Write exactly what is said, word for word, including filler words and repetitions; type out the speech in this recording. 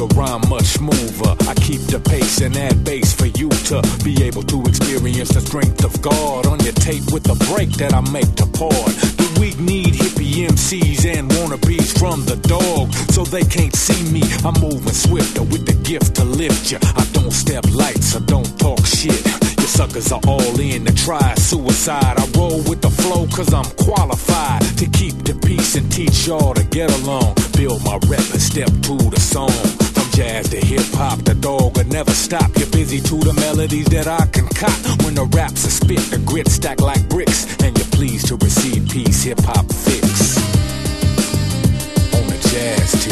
the rhyme much smoother. I keep the pace and add bass for you to be able to experience the strength of God on your tape with the break that I make to part. The weak need hippie M Cs and wannabes from the dog, so they can't see me. I'm moving swifter with the gift to lift you. I don't step light, so don't talk shit. You suckers are all in to try suicide. I roll with the flow cause I'm qualified to keep the peace and teach y'all to get along. Build my rep and step to the song. From jazz to hip-hop, the dog will never stop. You're busy to the melodies that I can cop. When the raps are spit, the grit stack like bricks, and you're pleased to receive peace, hip-hop fix on the jazz